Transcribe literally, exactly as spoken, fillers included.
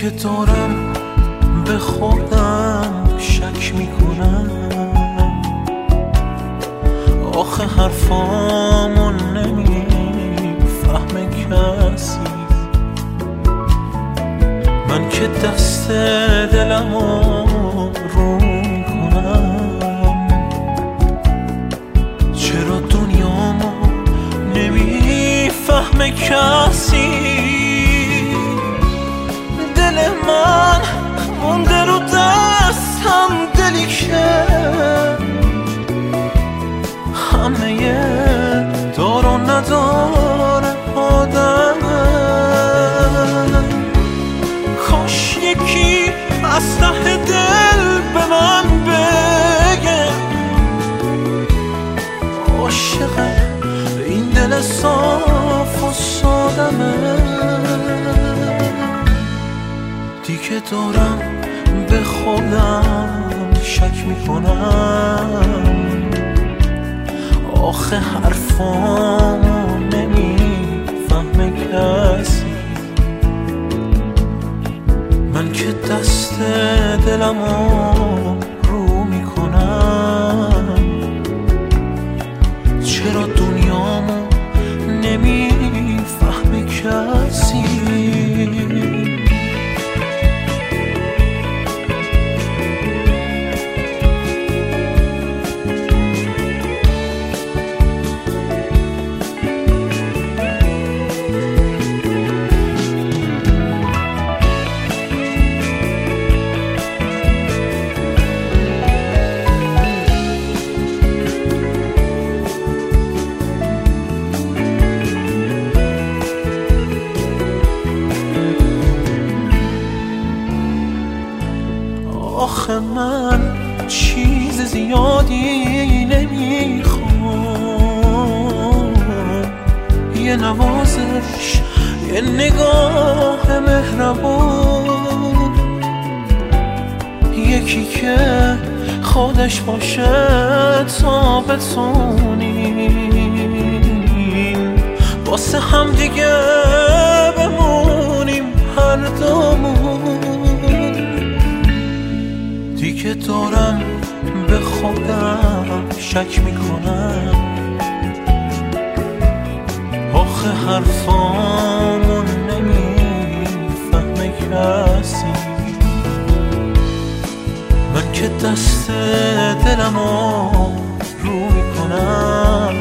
دیگه دارم به خودم شک میکنم، آخه حرفامو نمیفهمه کسی. من که دست دلمو رو میکنم، چرا دنیامو نمیفهمه کسی. دل من مونده رو دستم، دلی که همه دار و نداره آدم. کاش یکی از ته دل به من بگه عاشق این دل صاف و سادمه. دیگه دارم به خودم شک میکنم، آخه حرفامو نمیفهمه کسی. من که دست دلمو رو میکنم، چرا دنیامو نمیفهمه کسی. آخه من چیز زیادی نمیخوام، یه نوازش، یه نگاه مهربون، یکی که خودش باشه تا بتونیم واسه هم دیگه بمونیم هر دومون. دیگه دارم به خودم شک میکنم، آخه حرفامو نمیفهمه کسی. من که دست دلمو رو میکنم،